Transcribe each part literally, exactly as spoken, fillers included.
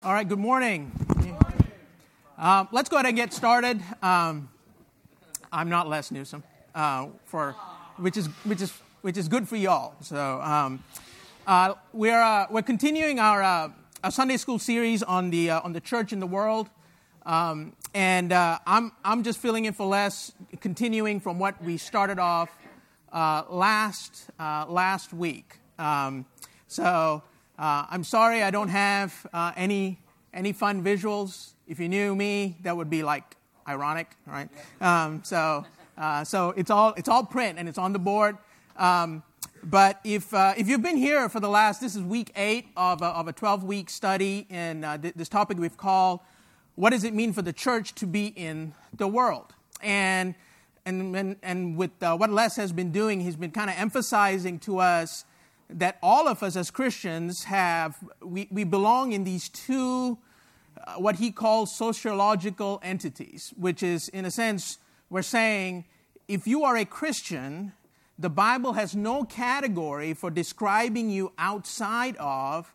All right, good morning. Um, let's go ahead and get started. Um, I'm not Les Newsom, uh, for which is which is which is good for y'all. So um, uh, we're uh, we're continuing our, uh, our Sunday school series on the uh, on the church in the world, um, and uh, I'm I'm just filling in for Les, continuing from what we started off uh, last uh, last week. Um, so. Uh, I'm sorry I don't have uh, any any fun visuals. If you knew me, that would be like ironic, right? Um, so uh, so it's all it's all print and it's on the board. Um, but if uh, if you've been here for the last, this is week eight of a, of a twelve week study in uh, th- this topic we've called "What does it mean for the church to be in the world?" And and and, and with uh, what Les has been doing, he's been kind of emphasizing to us that all of us as Christians have, we, we belong in these two, uh, what he calls sociological entities, which is, in a sense, we're saying, if you are a Christian, the Bible has no category for describing you outside of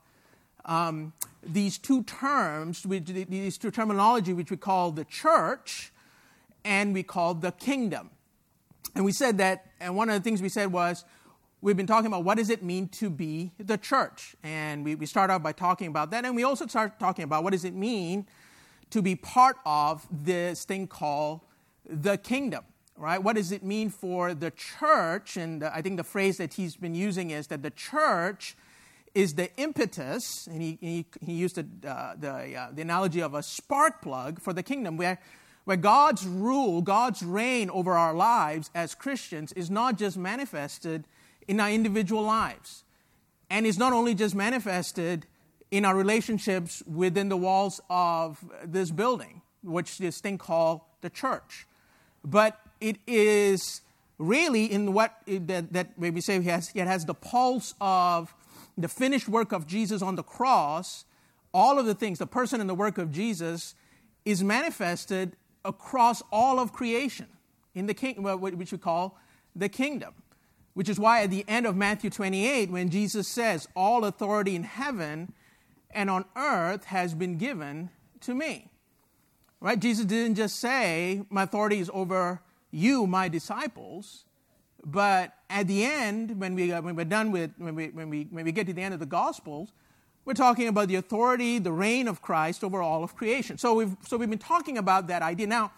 um, these two terms, which, these two terminology, which we call the church and we call the kingdom. And we said that, and one of the things we said was, we've been talking about what does it mean to be the church. And we, we start out by talking about that. And we also start talking about what does it mean to be part of this thing called the kingdom, right? What does it mean for the church? And I think the phrase that he's been using is that the church is the impetus, and he, he, he used the, uh, the, uh, the analogy of a spark plug for the kingdom, where, where God's rule, God's reign over our lives as Christians is not just manifested in our individual lives. And it's not only just manifested in our relationships within the walls of this building, which this thing called the church, but it is really in what it, that, that we say it has, it has the pulse of the finished work of Jesus on the cross. All of the things, the person and the work of Jesus is manifested across all of creation in the king, which we call the kingdom. Which is why at the end of Matthew twenty-eight, when Jesus says, all authority in heaven and on earth has been given to me. Right? Jesus didn't just say, my authority is over you, my disciples. But at the end, when, we, uh, when we're done with, when we, when, we, when we get to the end of the Gospels, we're talking about the authority, the reign of Christ over all of creation. So we've, so we've been talking about that idea. Now,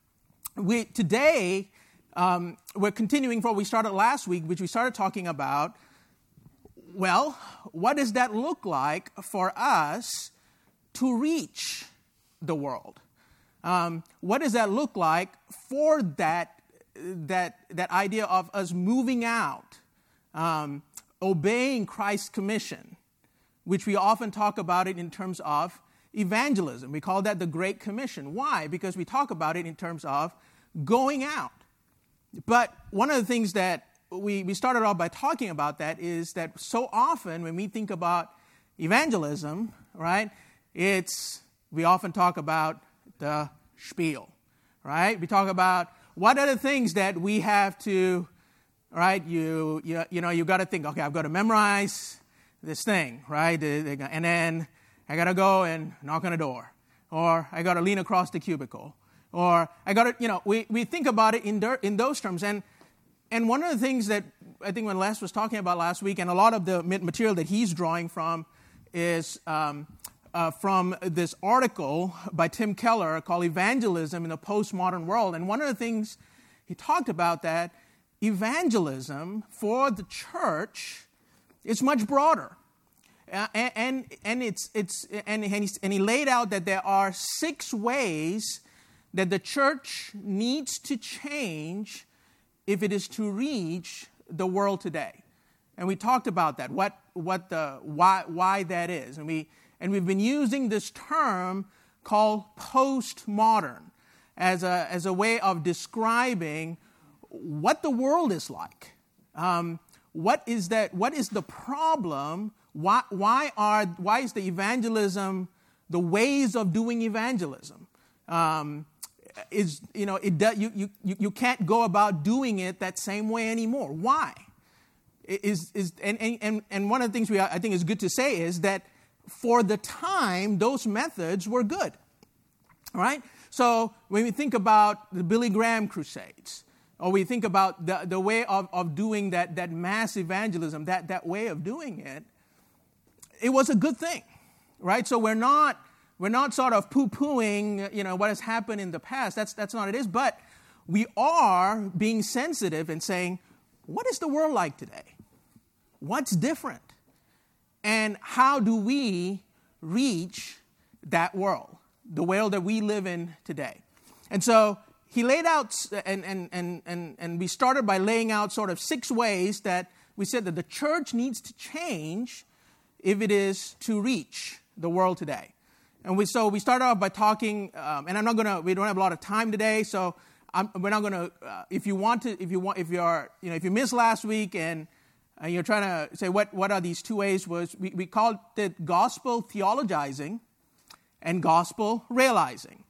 we, today, Um, we're continuing from what we started last week, which we started talking about, well, what does that look like for us to reach the world? Um, what does that look like for that, that, that idea of us moving out, um, obeying Christ's commission, which we often talk about it in terms of evangelism. We call that the Great Commission. Why? Because we talk about it in terms of going out. But one of the things that we, we started off by talking about that is that so often when we think about evangelism, right, it's, we often talk about the spiel, right? We talk about what are the things that we have to, right, you, you, you know, you got to think, okay, I've got to memorize this thing, right? And then I got to go and knock on a door, or I got to lean across the cubicle. Or I got to, you know, we, we think about it in der, in those terms. And and one of the things that I think when Les was talking about last week, and a lot of the material that he's drawing from is um, uh, from this article by Tim Keller called Evangelism in a Postmodern World. And one of the things he talked about that evangelism for the church is much broader. Uh, and and, and, it's, it's, and, and, he's, and he laid out that there are six ways that the church needs to change if it is to reach the world today. And we talked about that, what what the why why that is. And we and we've been using this term called postmodern as a as a way of describing what the world is like. Um, what is that what is the problem? Why why are why is the evangelism, the ways of doing evangelism? Um, is, you know, it does, you, you, you can't go about doing it that same way anymore. Why? Is, is, and, and, and one of the things we I think is good to say is that for the time, those methods were good, right? So when we think about the Billy Graham crusades, or we think about the, the way of, of doing that, that mass evangelism, that, that way of doing it, it was a good thing, right? So we're not we're not sort of poo-pooing, you know, what has happened in the past. That's that's not what it is. But we are being sensitive and saying, what is the world like today? What's different? And how do we reach that world, the world that we live in today? And so he laid out, and, and, and, and, and we started by laying out sort of six ways that we said that the church needs to change if it is to reach the world today. And we, so we started off by talking, um, and I'm not going to, we don't have a lot of time today, so I'm, we're not going to, uh, if you want to, if you want, if you're, you know, if you missed last week and uh, you're trying to say what, what are these two ways, was we, we called it gospel theologizing and gospel realizing.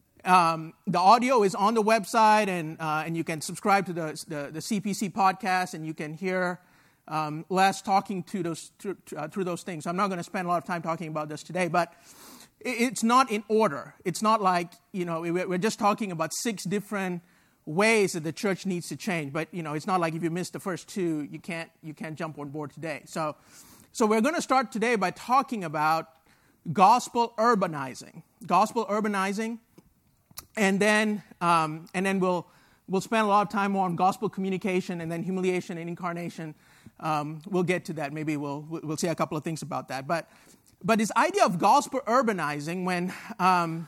Um, the audio is on the website, and uh, and you can subscribe to the, the the C P C podcast, and you can hear um, Les talking to those through, uh, through those things. So I'm not going to spend a lot of time talking about this today, but it's not in order. It's not like, you know, we're just talking about six different ways that the church needs to change. But, you know, it's not like if you missed the first two, you can't you can't jump on board today. So, so we're going to start today by talking about gospel urbanizing, gospel urbanizing, and then um, and then we'll we'll spend a lot of time on gospel communication, and then humiliation and incarnation. Um, we'll get to that. Maybe we'll we'll say a couple of things about that. But but this idea of gospel urbanizing, when um,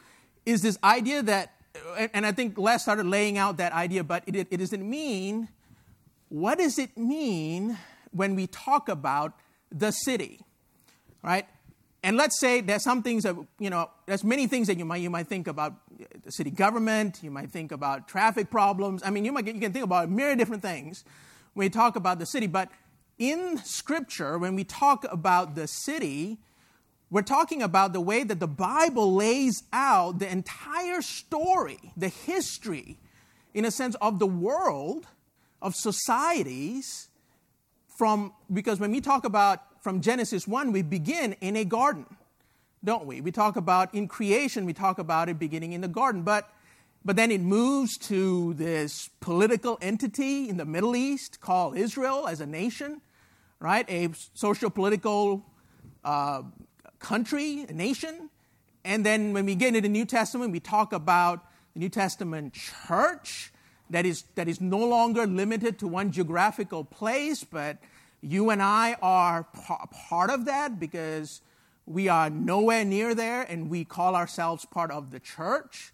is this idea that, and I think Les started laying out that idea, but it it doesn't mean, what does it mean when we talk about the city, right? And let's say there's some things that, you know, there's many things that you might you might think about the city government, you might think about traffic problems. I mean, you might you can think about a myriad of different things when we talk about the city. But in Scripture, when we talk about the city, we're talking about the way that the Bible lays out the entire story, the history, in a sense, of the world, of societies, from, because when we talk about from Genesis one, we begin in a garden, don't we? We talk about in creation, we talk about it beginning in the garden, but but then it moves to this political entity in the Middle East called Israel as a nation, right? A socio-political uh, country, a nation. And then when we get into the New Testament, we talk about the New Testament church that is that is no longer limited to one geographical place, but you and I are part of that because we are nowhere near there and we call ourselves part of the church.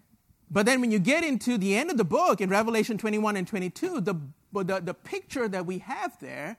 But then when you get into the end of the book in Revelation twenty-one and twenty-two, the, the, the picture that we have there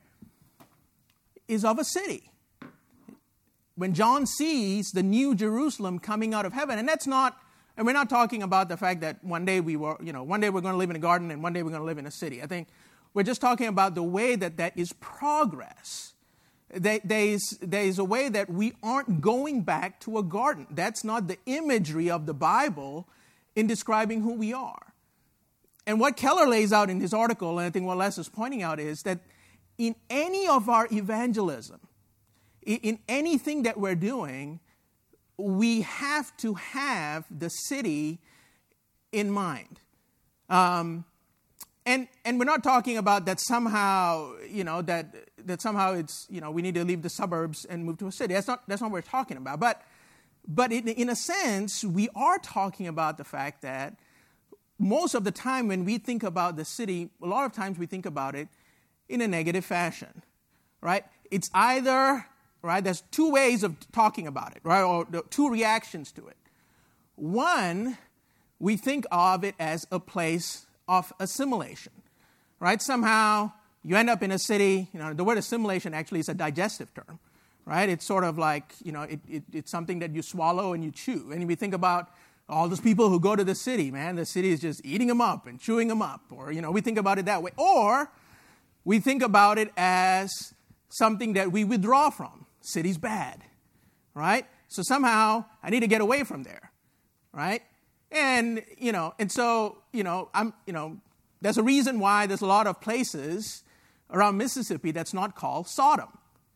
is of a city. When John sees the new Jerusalem coming out of heaven, and that's not, and we're not talking about the fact that one day we were, you know, one day we're going to live in a garden and one day we're going to live in a city. I think we're just talking about the way that that is progress. There's, there's a way that we aren't going back to a garden. That's not the imagery of the Bible in describing who we are. And what Keller lays out in his article, and I think what Les is pointing out, is that in any of our evangelism, in anything that we're doing, we have to have the city in mind. Um, And and we're not talking about that somehow, you know, that that somehow it's, you know, we need to leave the suburbs and move to a city. That's not that's not what we're talking about. But but in, in a sense, we are talking about the fact that most of the time when we think about the city, a lot of times we think about it in a negative fashion, right? It's either, right, there's two ways of talking about it, right, or two reactions to it. One, we think of it as a place of assimilation, right? Somehow you end up in a city, you know, the word assimilation actually is a digestive term, right? It's sort of like, you know, it, it, it's something that you swallow and you chew. And we think about all those people who go to the city, man, the city is just eating them up and chewing them up. Or, you know, we think about it that way. Or we think about it as something that we withdraw from. City's bad, right? So somehow I need to get away from there, right? And, you know, and so, you know, I'm, you know, there's a reason why there's a lot of places around Mississippi that's not called Sodom,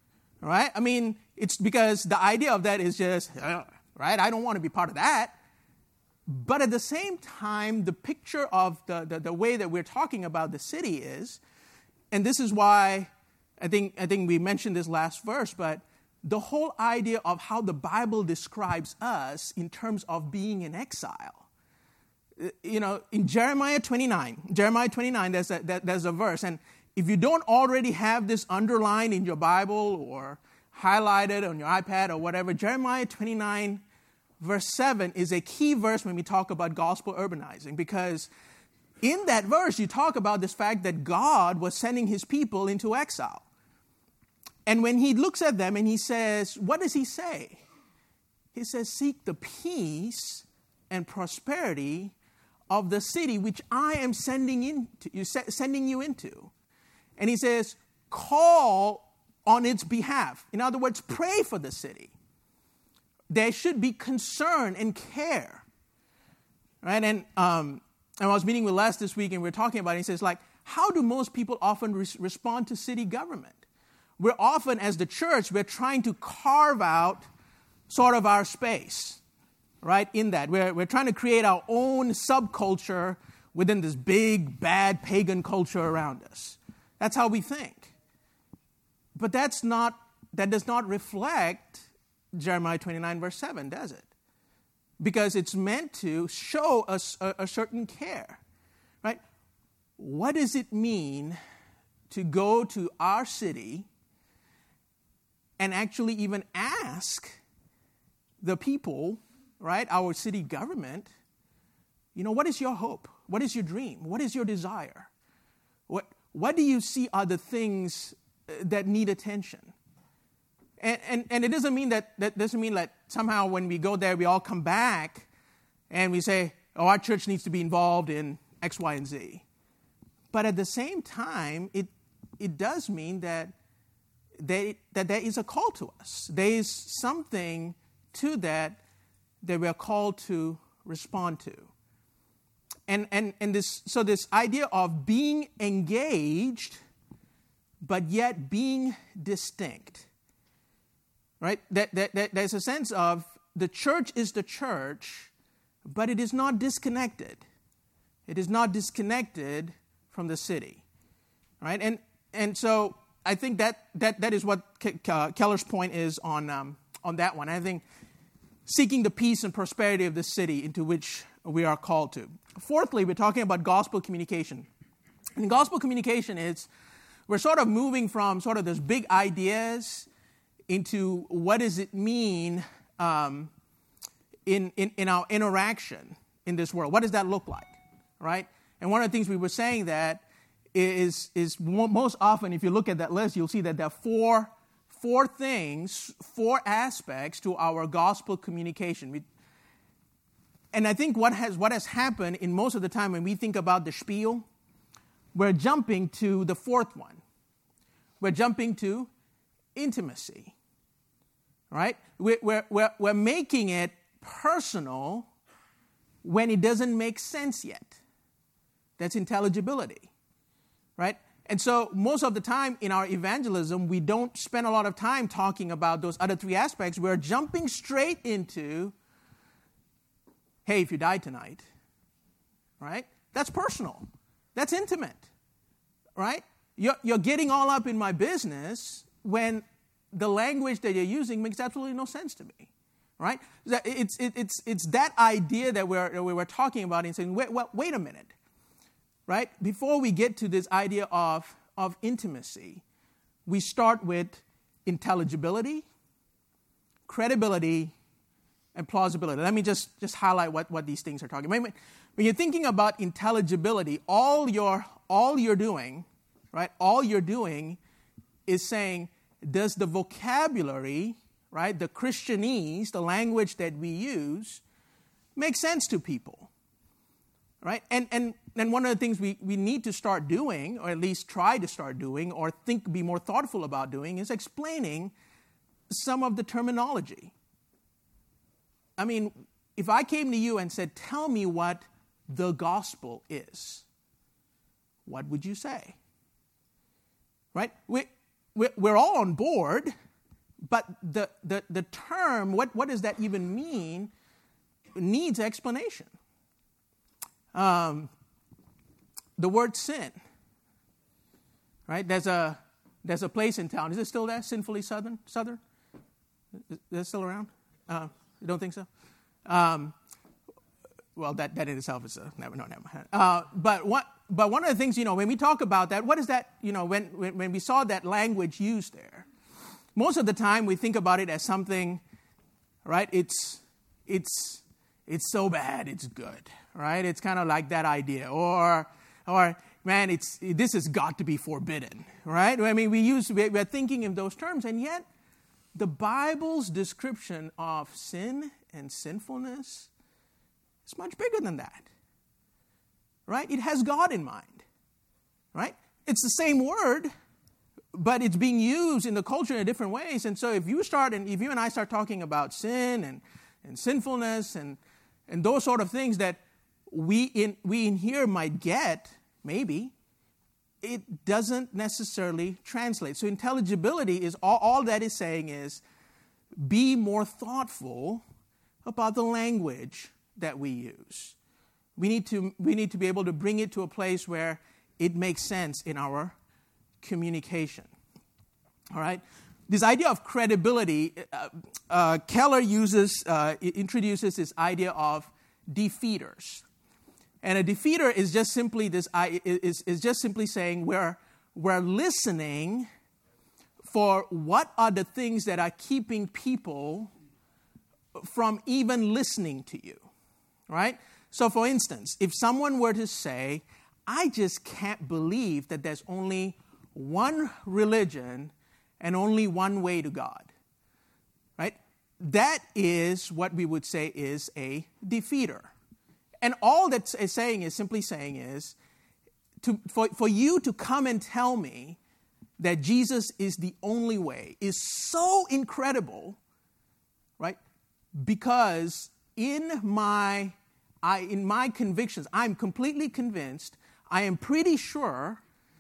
right? I mean, it's because the idea of that is just, uh, right? I don't want to be part of that. But at the same time, the picture of the, the, the way that we're talking about the city is, and this is why I think, I think we mentioned this last verse, but the whole idea of how the Bible describes us in terms of being in exile. You know, in Jeremiah twenty-nine, Jeremiah twenty-nine, there's a, there's a verse, and if you don't already have this underlined in your Bible or highlighted on your iPad or whatever, Jeremiah twenty-nine, verse seven is a key verse when we talk about gospel urbanizing, because in that verse you talk about this fact that God was sending his people into exile. And when he looks at them and he says, what does he say? He says, seek the peace and prosperity of the city which I am sending into, sending you into. And he says, call on its behalf. In other words, pray for the city. There should be concern and care. Right? And, um, and I was meeting with Les this week and we were talking about it. He says, like, how do most people often re- respond to city government? We're often, as the church, we're trying to carve out sort of our space, right, in that. We're, we're trying to create our own subculture within this big, bad pagan culture around us. That's how we think. But that's not, that does not reflect Jeremiah twenty-nine, verse seven, does it? Because it's meant to show us a, a certain care, right? What does it mean to go to our city and actually even ask the people, right, our city government, you know, what is your hope? What is your dream? What is your desire? What, what do you see are the things that need attention? And, and, and it doesn't mean that, that doesn't mean that somehow when we go there, we all come back and we say, oh, our church needs to be involved in X, Y, and Z. But at the same time, it, it does mean that They, that there is a call to us. There is something to that that we are called to respond to. And, and, and this, so this idea of being engaged, but yet being distinct, right? That, that, that there's a sense of the church is the church, but it is not disconnected. It is not disconnected from the city, right? And, and so I think that, that, that is what Ke- Keller's point is on, um, on that one. I think seeking the peace and prosperity of the city into which we are called to. Fourthly, we're talking about gospel communication. And gospel communication is, we're sort of moving from sort of those big ideas into what does it mean um, in, in, in our interaction in this world. What does that look like, right? And one of the things we were saying that is, is most often, if you look at that list, you'll see that there are four, four things, four aspects to our gospel communication. We, and I think what has, what has happened in most of the time when we think about the spiel, we're jumping to the fourth one. We're jumping to intimacy, right? We're, we're, we're, we're making it personal when it doesn't make sense yet. That's intelligibility. Right? And so most of the time in our evangelism, we don't spend a lot of time talking about those other three aspects. We're jumping straight into, hey, if you died tonight, right? That's personal. That's intimate, right? You're, you're getting all up in my business when the language that you're using makes absolutely no sense to me, right? It's, it's, it's that idea that we're, that we're talking about and saying, wait, well, wait a minute. Right? Before we get to this idea of, of intimacy, we start with intelligibility, credibility, and plausibility. Let me just, just highlight what, what these things are talking about. When you're thinking about intelligibility, all you're, all you're doing, right, all you're doing is saying, does the vocabulary, right, the Christianese, the language that we use, make sense to people? Right? And and and one of the things we, we need to start doing, or at least try to start doing, or think, be more thoughtful about doing, is explaining some of the terminology. I mean, if I came to you and said, tell me what the gospel is, what would you say? Right? We, we're all on board, but the, the, the term, what, what does that even mean, needs explanation. Um, the word sin, right? There's a there's a place in town. Is it still there? Sinfully Southern? Southern? Is that still around? Uh, you don't think so? Um, well, that, that in itself is a never no never mind. Uh, but what but one of the things, you know, when we talk about that, what is that? You know, when when, when we saw that language used there, most of the time we think about it as something, right? It's it's it's so bad, it's good, right? It's kind of like that idea, or or man, it's this has got to be forbidden, right? I mean, we use we're thinking in those terms, and yet the Bible's description of sin and sinfulness is much bigger than that, right? It has God in mind, right? It's the same word, but it's being used in the culture in different ways. And so if you start, and if you and I start talking about sin and, and sinfulness and, and those sort of things that we in, we in here might get, maybe, it doesn't necessarily translate. So intelligibility is all, all that is saying is be more thoughtful about the language that we use. We need to we need to be able to bring it to a place where it makes sense in our communication. All right? This idea of credibility, uh, uh, Keller uses, uh, introduces this idea of defeaters. And a defeater is just simply this is, is just simply saying we're we're listening for what are the things that are keeping people from even listening to you, right? So for instance, if someone were to say, I just can't believe that there's only one religion and only one way to God, right? That is what we would say is a defeater. And all that's saying is simply saying is, to, for, for you to come and tell me that Jesus is the only way is so incredible, right? Because in my, I, in my convictions, I'm completely convinced, I am pretty sure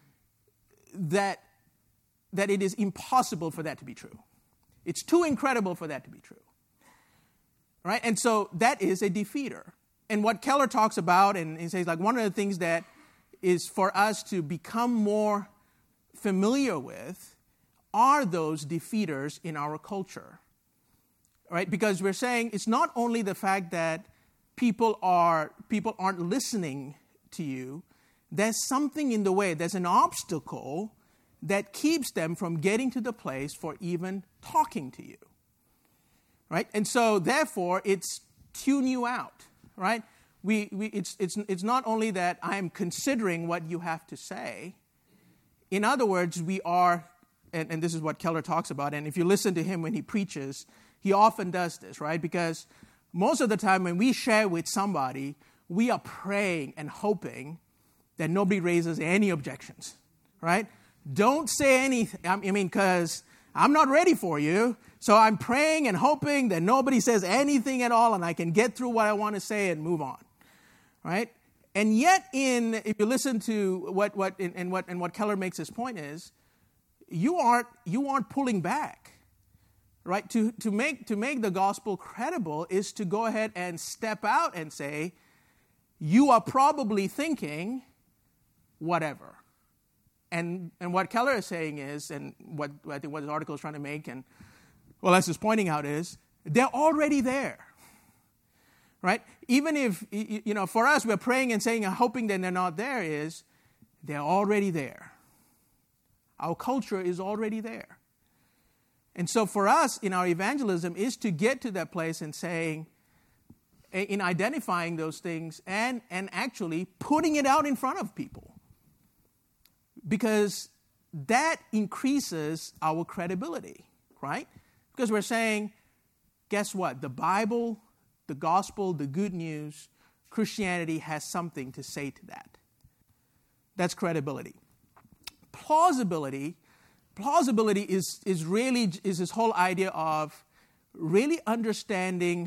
that, that it is impossible for that to be true. It's too incredible for that to be true, right? And so that is a defeater. And what Keller talks about, and he says, like, one of the things that is for us to become more familiar with are those defeaters in our culture, right? Because we're saying it's not only the fact that people are people aren't listening to you, there's something in the way, there's an obstacle that keeps them from getting to the place for even talking to you, right? And so, therefore, it's tune you out. Right? We, we, it's, it's, it's not only that I'm considering what you have to say. In other words, we are, and, and this is what Keller talks about, and if you listen to him when he preaches, he often does this, right? Because most of the time when we share with somebody, we are praying and hoping that nobody raises any objections, right? Don't say anything. I mean, because I'm not ready for you. So I'm praying and hoping that nobody says anything at all and I can get through what I want to say and move on, right? And yet, in if you listen to what what and what and what Keller makes his point is, you aren't you aren't pulling back, right? To to make to make the gospel credible is to go ahead and step out and say, you are probably thinking whatever. And and what Keller is saying is, and what I think what his article is trying to make, and well, as he's pointing out is, they're already there, right? Even if, you know, for us, we're praying and saying and hoping that they're not there is, they're already there. Our culture is already there. And so for us, in our evangelism, is to get to that place and saying, in identifying those things and, and actually putting it out in front of people. Because that increases our credibility, right? Because we're saying, guess what? The Bible, the gospel, the good news, Christianity has something to say to that. That's credibility. Plausibility, plausibility is, is really is this whole idea of really understanding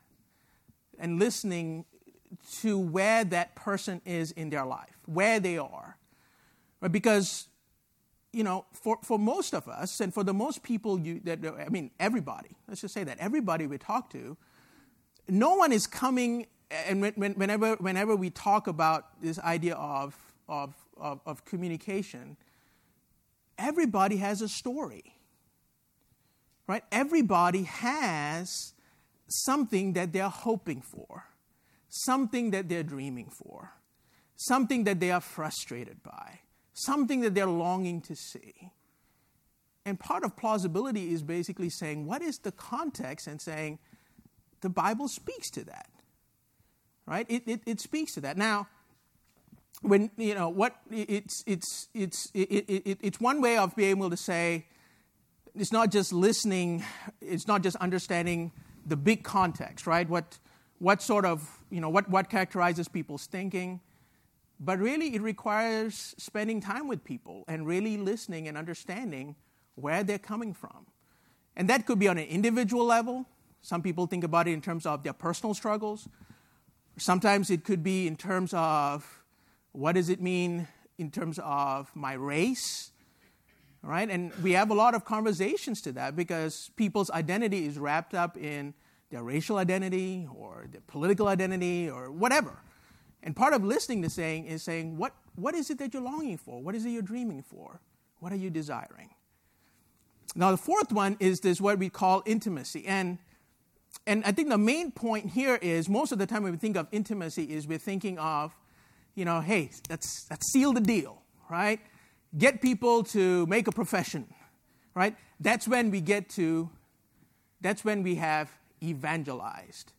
and listening to where that person is in their life, where they are. Right? Because you know, for, for most of us, and for the most people, you, that I mean, everybody, let's just say that, everybody we talk to, no one is coming, and when, whenever whenever we talk about this idea of, of, of, of communication, everybody has a story, right? Everybody has something that they're hoping for, something that they're dreaming for, something that they are frustrated by, something that they're longing to see. And part of plausibility is basically saying, what is the context, and saying, the Bible speaks to that, right? It, it, it speaks to that. Now, when, you know, what, it's, it's, it's, it, it, it, it's one way of being able to say, it's not just listening, it's not just understanding the big context, right? What, what sort of, you know, what, what characterizes people's thinking. But really, it requires spending time with people and really listening and understanding where they're coming from. And that could be on an individual level. Some people think about it in terms of their personal struggles. Sometimes it could be in terms of, what does it mean in terms of my race, right? And we have a lot of conversations to that, because people's identity is wrapped up in their racial identity or their political identity or whatever. And part of listening to saying is saying, what, what is it that you're longing for? What is it you're dreaming for? What are you desiring? Now, the fourth one is this, what we call intimacy. And, and I think the main point here is, most of the time when we think of intimacy is we're thinking of, you know, hey, let's, let's seal the deal, right? Get people to make a profession, right? That's when we get to, that's when we have evangelized.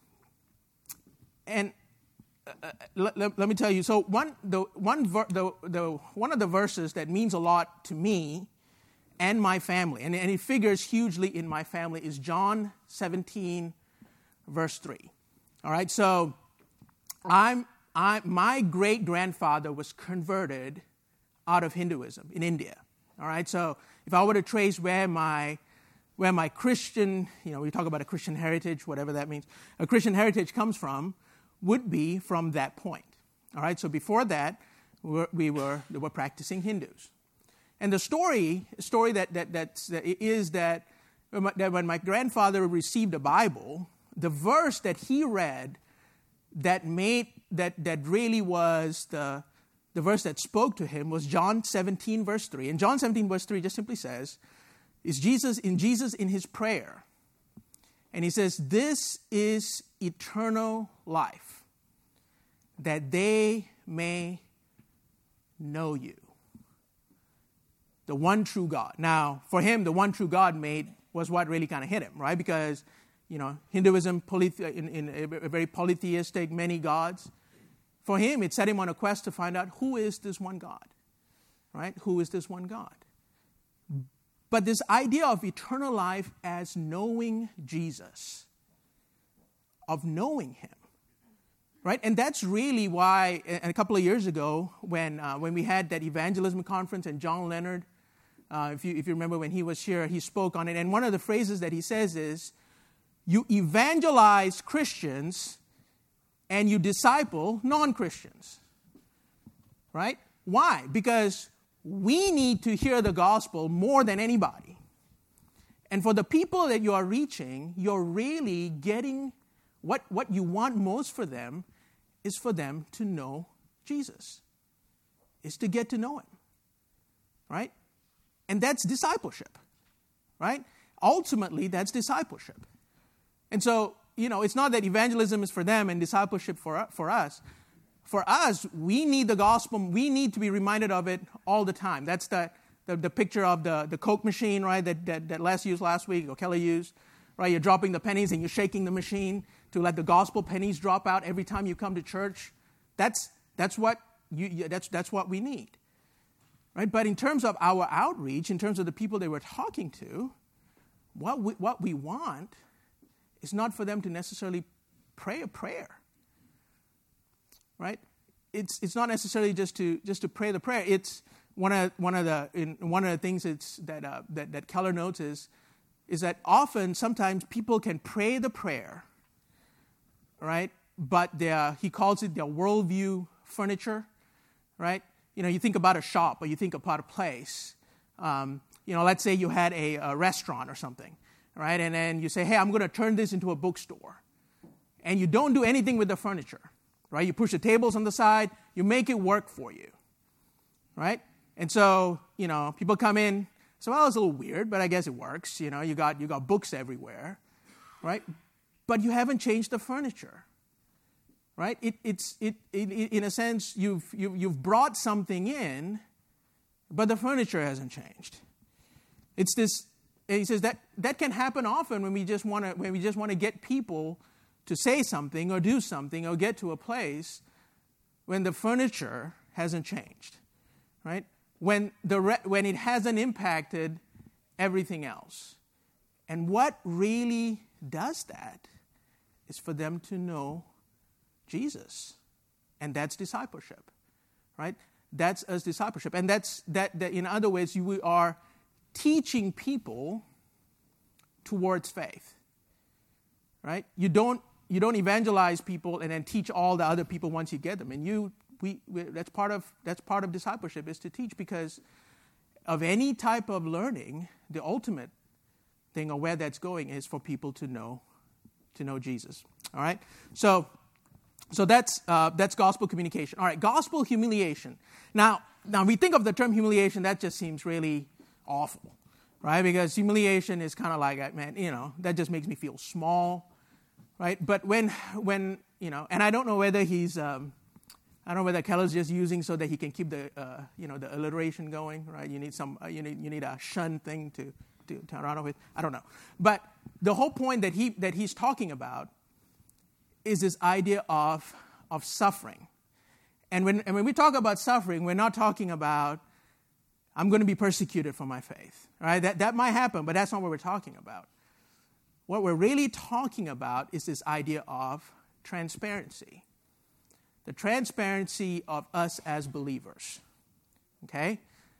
And Uh, let, let, let me tell you. So one, the one, ver, the, the one of the verses that means a lot to me and my family, and, and it figures hugely in my family, is John seventeen, verse three. All right. So, I'm, I, my great grandfather was converted out of Hinduism in India. All right. So, if I were to trace where my where my Christian, you know, we talk about a Christian heritage, whatever that means, a Christian heritage comes from, would be from that point. All right, so before that, we were, we were, we were practicing Hindus. And the story, story that, that, that's, that is that, that when my grandfather received a Bible, the verse that he read that made, that, that really was the, the verse that spoke to him was John seventeen, verse three. And John seventeen, verse three just simply says, is Jesus, in Jesus in his prayer. And he says, this is eternal life, that they may know you, the one true God. Now, for him, the one true God made was what really kind of hit him, right? Because, you know, Hinduism, polythe- in, in a very polytheistic, many gods. For him, it set him on a quest to find out, who is this one God, right? Who is this one God? But this idea of eternal life as knowing Jesus, of knowing him, right? And that's really why, a couple of years ago, when uh, when we had that evangelism conference, and John Leonard, uh, if you if you remember when he was here, he spoke on it. And one of the phrases that he says is, you evangelize Christians and you disciple non-Christians, right? Why? Because we need to hear the gospel more than anybody. And for the people that you are reaching, you're really getting what, what you want most for them is for them to know Jesus, is to get to know him, right? And that's discipleship, right? Ultimately, that's discipleship. And so, you know, it's not that evangelism is for them and discipleship for, for us. For us, we need the gospel. We need to be reminded of it all the time. That's the the, the picture of the, the Coke machine, right, that, that, that Les used last week, or Kelly used, right? You're dropping the pennies and you're shaking the machine to let the gospel pennies drop out every time you come to church. That's that's what you that's that's what we need, right? But in terms of our outreach, in terms of the people that we're talking to, what we, what we want is not for them to necessarily pray a prayer. Right? It's it's not necessarily just to just to pray the prayer. It's one of one of the in, one of the things it's, that uh, that that Keller notes is is that often sometimes people can pray the prayer, right? But their he calls it their worldview furniture, right? You know, you think about a shop or you think about a place, um, you know, let's say you had a, a restaurant or something, right? And then you say, hey, I'm going to turn this into a bookstore. And you don't do anything with the furniture, right? You push the tables on the side, you make it work for you, right? And so, you know, people come in, so well, it's a little weird, but I guess it works. You know, you got you got books everywhere, right? But you haven't changed the furniture, right? It, it's it, it, it in a sense you've you, you've brought something in, but the furniture hasn't changed. It's this. He says that that can happen often when we just want to when we just want to get people to say something or do something or get to a place when the furniture hasn't changed, right? When the re- when it hasn't impacted everything else. And what really does that is for them to know Jesus. And that's discipleship, right? That's us discipleship. And that's that, that in other ways, you, we are teaching people towards faith, right? You don't you don't evangelize people and then teach all the other people once you get them. And you we, we that's part of that's part of discipleship, is to teach, because of any type of learning, the ultimate thing or where that's going is for people to know to know Jesus. All right, so so that's uh, that's gospel communication. All right, gospel humiliation. Now, now we think of the term humiliation, that just seems really awful, right? Because humiliation is kind of like, man, you know, that just makes me feel small, right? But when when you know, and I don't know whether he's, um, I don't know whether Keller's just using so that he can keep the uh, you know the alliteration going, right? You need some, uh, you need you need a shun thing to. To, to run with. I don't know. But the whole point that he that he's talking about is this idea of, of suffering. And when, and when we talk about suffering, we're not talking about, I'm going to be persecuted for my faith. Right? That, that might happen, but that's not what we're talking about. What we're really talking about is this idea of transparency. The transparency of us as believers. Okay?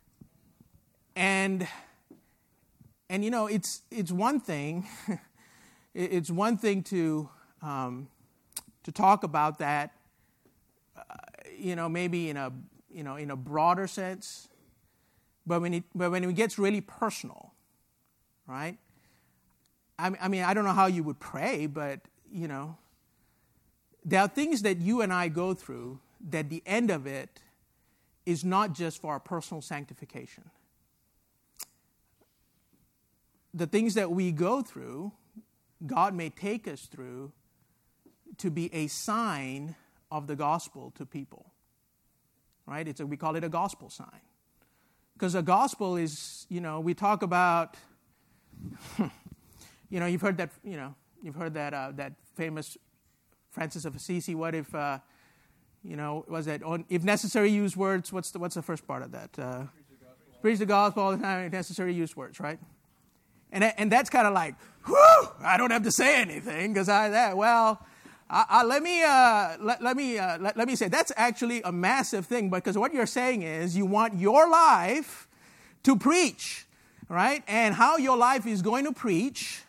And... And, you know, it's it's one thing, it's one thing to um, to talk about that, uh, you know, maybe in a, you know, in a broader sense. But when it, but when it gets really personal, right? I, I mean, I don't know how you would pray, but, you know, there are things that you and I go through that the end of it is not just for our personal sanctification. The things that we go through, God may take us through to be a sign of the gospel to people, right? It's a, we call it a gospel sign. Because a gospel is, you know, we talk about, you know, you've heard that, you know, you've heard that uh, that famous Francis of Assisi, what if, uh, you know, was that, on, if necessary, use words, what's the, what's the first part of that? Uh, preach the gospel all the time, if necessary, use words, right? And and that's kind of like, whew, I don't have to say anything because I that well, I, I, let me uh, let, let me uh, let, let me say that's actually a massive thing, because what you're saying is you want your life to preach, right? And how your life is going to preach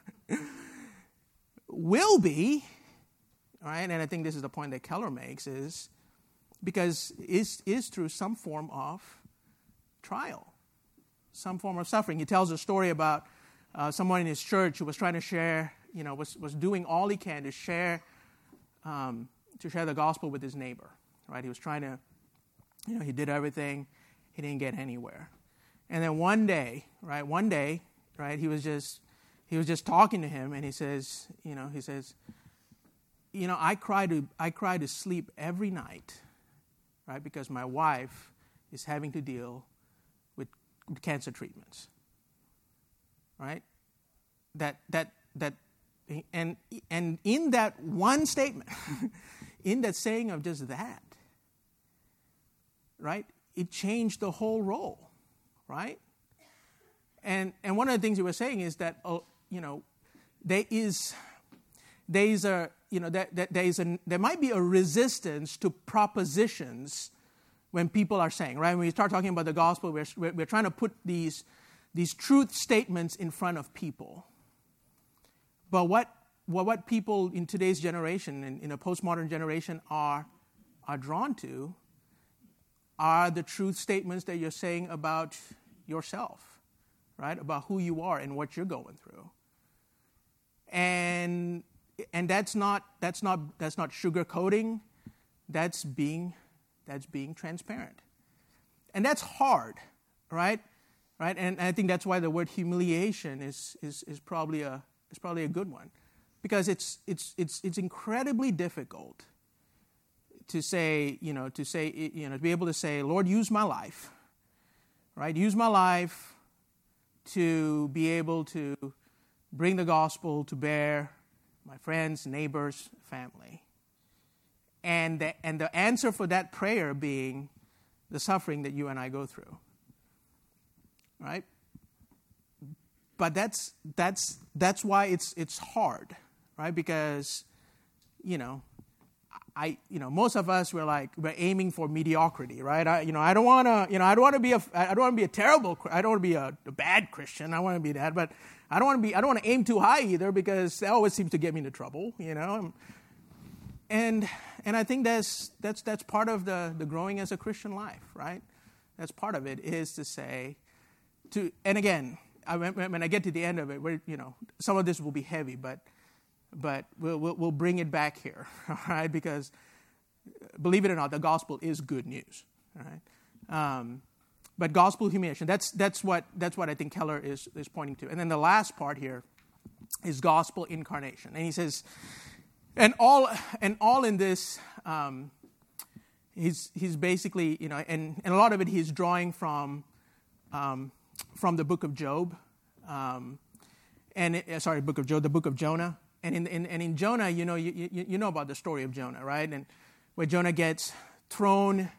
will be, right? And I think this is the point that Keller makes, is because is is through some form of trial. Some form of suffering. He tells a story about uh, someone in his church who was trying to share, you know, was, was doing all he can to share um, to share the gospel with his neighbor, right? He was trying to, you know, he did everything, he didn't get anywhere. And then one day, right, one day, right, he was just, he was just talking to him, and he says, you know, he says, you know, I cry to, I cry to sleep every night, right, because my wife is having to deal cancer treatments, right? That that that, and and in that one statement, in that saying of just that, right? It changed the whole role, right? And and one of the things he was saying is that, uh, you know, there is there is a you know that that there is a there might be a resistance to propositions when people are saying, right? When we start talking about the gospel, we're, we're, we're trying to put these, these truth statements in front of people. But what, what, what people in today's generation, in, in a postmodern generation, are, are drawn to are the truth statements that you're saying about yourself, right? About who you are and what you're going through. And and that's not that's not that's not sugarcoating. That's being that's being transparent. And that's hard, right? Right? And I think that's why the word humiliation is is is probably a is probably a good one. Because it's it's it's it's incredibly difficult to say, you know, to say, you know, to be able to say, Lord, use my life, right? Use my life to be able to bring the gospel to bear my friends, neighbors, family. And the, and the answer for that prayer being the suffering that you and I go through, right? But that's that's that's why it's it's hard, right? Because, you know, I you know most of us we're like we're aiming for mediocrity, right? I you know I don't want to you know I don't want to be a I don't want to be a terrible I don't want to be a, a bad Christian. I want to be that, but I don't want to be I don't want to aim too high either because that always seems to get me into trouble, you know. And and I think that's that's that's part of the the growing as a Christian life, right? That's part of it is to say to and again. I, when I get to the end of it, where you know some of this will be heavy, but but we'll, we'll we'll bring it back here, all right? Because believe it or not, the gospel is good news, all right? Um, but gospel humiliation, that's that's what that's what I think Keller is is pointing to. And then the last part here is gospel incarnation, and he says, and all and all in this, um, he's he's basically you know, and, and a lot of it he's drawing from. Um, From the book of Job, um, and it, sorry, book of Job, the book of Jonah, and in, in and in Jonah, you know, you, you you know about the story of Jonah, right? And where Jonah gets thrown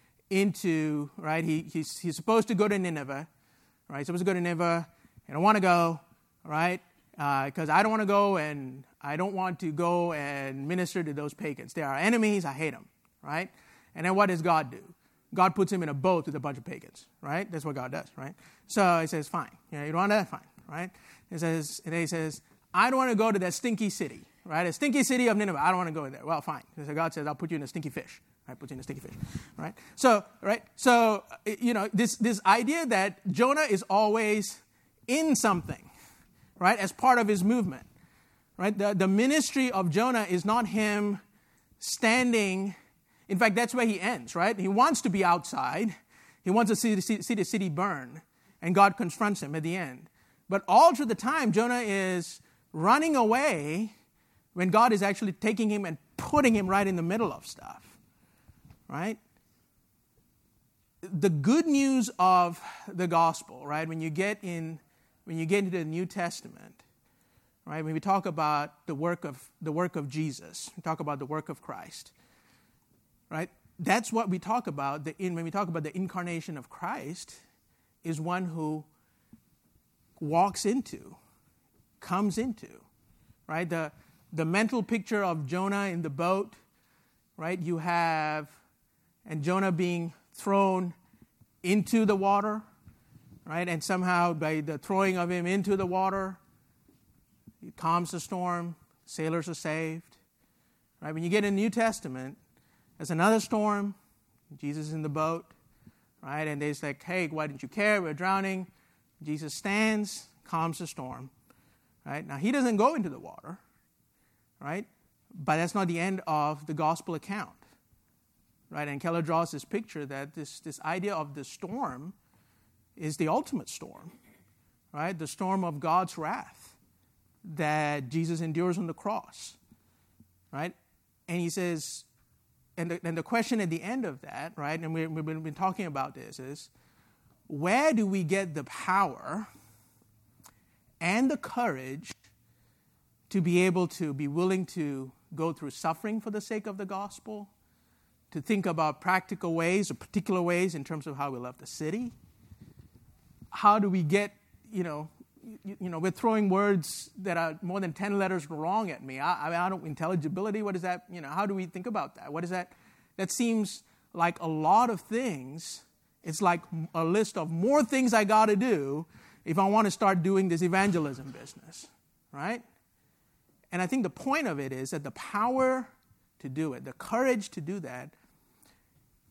into, right? He he's he's supposed to go to Nineveh, right? He's supposed to go to Nineveh. I don't want to go, right? Because uh, I don't want to go, and I don't want to go and minister to those pagans. They are enemies. I hate them, right? And then what does God do? God puts him in a boat with a bunch of pagans, right? That's what God does, right? So he says, fine. You know, you don't want that? Fine, right? He says, and then he says, I don't want to go to that stinky city, right? A stinky city of Nineveh. I don't want to go there. Well, fine. So God says, I'll put you in a stinky fish. Right? Put you in a stinky fish, right? So, right? So, you know, this, this idea that Jonah is always in something, right? As part of his movement, right? The, the ministry of Jonah is not him standing. In fact, that's where he ends, right? He wants to be outside. He wants to see, see, see the city burn. And God confronts him at the end. But all through the time, Jonah is running away when God is actually taking him and putting him right in the middle of stuff, right? The good news of the gospel, right? When you get in, when you get into the New Testament, right? When we talk about the work of the work of Jesus, we talk about the work of Christ. Right? That's what we talk about. The, in, when we talk about the incarnation of Christ, is one who walks into, comes into, right? The the mental picture of Jonah in the boat, right? You have, and Jonah being thrown into the water, right? And somehow by the throwing of him into the water, it calms the storm. Sailors are saved, right? When you get in the New Testament. There's another storm. Jesus is in the boat, right? And they're like, hey, why didn't you care? We're drowning. Jesus stands, calms the storm, right? Now, he doesn't go into the water, right? But that's not the end of the gospel account, right? And Keller draws this picture that this, this idea of the storm is the ultimate storm, right? The storm of God's wrath that Jesus endures on the cross, right? And he says, And the, and the question at the end of that, right, and we, we've been, been talking about this, is where do we get the power and the courage to be able to be willing to go through suffering for the sake of the gospel, to think about practical ways or particular ways in terms of how we love the city? How do we get, you know, you, you know, we're throwing words that are more than ten letters wrong at me. I, I mean, I don't, intelligibility, what is that? You know, how do we think about that? What is that? That seems like a lot of things. It's like a list of more things I got to do if I want to start doing this evangelism business, right? And I think the point of it is that the power to do it, the courage to do that,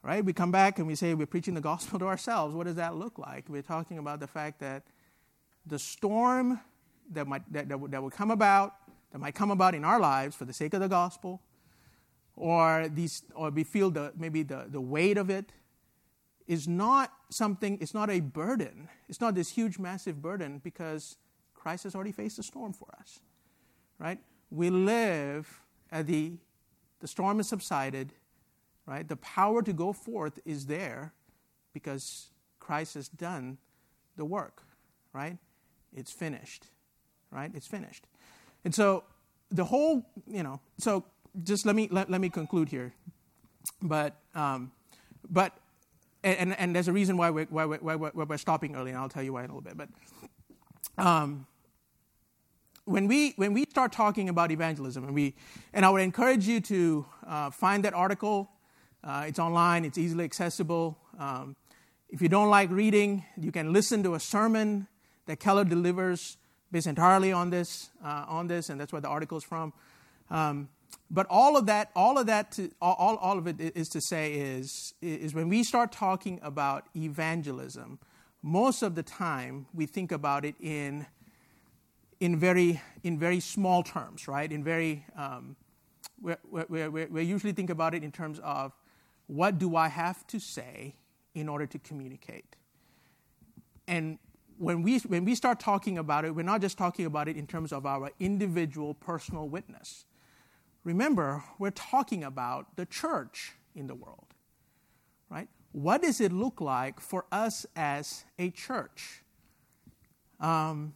right? We come back and we say we're preaching the gospel to ourselves. What does that look like? We're talking about the fact that the storm that might that, that, that will come about, that might come about in our lives for the sake of the gospel, or these, or we feel the maybe the, the weight of it, is not something, it's not a burden. It's not this huge, massive burden because Christ has already faced the storm for us, right? We live at the, the storm has subsided, right? The power to go forth is there because Christ has done the work, right? It's finished, right? It's finished. And so the whole, you know, so just let me let, let me conclude here. But um, but and and there's a reason why we're why we're, why we're, why we're stopping early, and I'll tell you why in a little bit. But um, when we when we start talking about evangelism, and we and I would encourage you to uh, find that article. Uh, it's online. It's easily accessible. Um, if you don't like reading, you can listen to a sermon that Keller delivers based entirely on this, uh, on this, and that's where the article is from. Um, but all of that, all of that, to, all, all of it is to say is, is when we start talking about evangelism, most of the time we think about it in, in very, in very small terms, right? In very, um, we we we usually think about it in terms of what do I have to say in order to communicate, and When we when we start talking about it, we're not just talking about it in terms of our individual personal witness. Remember, we're talking about the church in the world, right? What does it look like for us as a church? Um,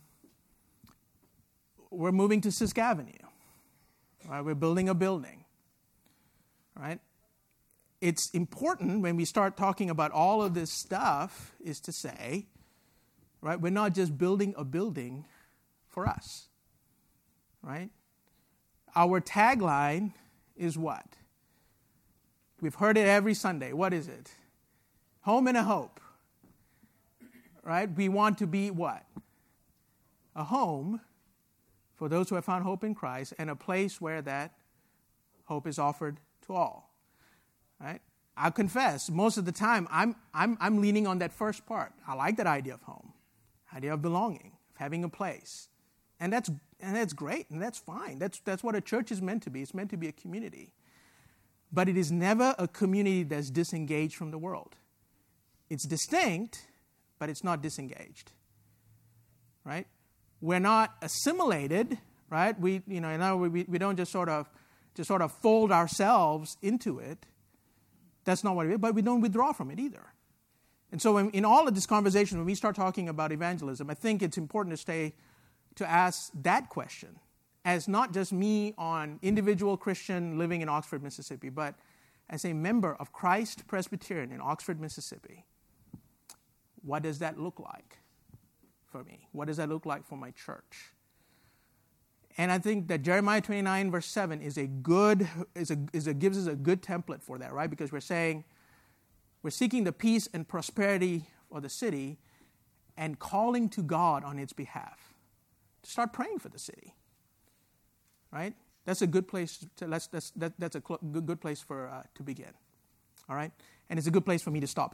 we're moving to Sisk Avenue, right? We're building a building, right? It's important when we start talking about all of this stuff is to say, right, we're not just building a building for us, right? Our tagline is what? We've heard it every Sunday. What is it? Home and a hope, right? We want to be what? A home for those who have found hope in Christ and a place where that hope is offered to all, right? I'll confess, most of the time, I'm I'm I'm leaning on that first part. I like that idea of home. Idea of belonging, of having a place. And that's and that's great, and that's fine. That's that's what a church is meant to be. It's meant to be a community. But it is never a community that's disengaged from the world. It's distinct, but it's not disengaged. Right? We're not assimilated, right? We you know, in other words, we, we don't just sort of just sort of fold ourselves into it. That's not what it is, but we don't withdraw from it either. And so in, in all of this conversation, when we start talking about evangelism, I think it's important to stay, to ask that question as not just me on individual Christian living in Oxford, Mississippi, but as a member of Christ Presbyterian in Oxford, Mississippi. What does that look like for me? What does that look like for my church? And I think that Jeremiah twenty-nine verse seven is a good, is a, is a gives us a good template for that, right? Because we're saying, we're seeking the peace and prosperity of the city and calling to God on its behalf to start praying for the city, right? That's a good place. To, that's that's that, that's a cl- good good place for uh, to begin, all right? And it's a good place for me to stop.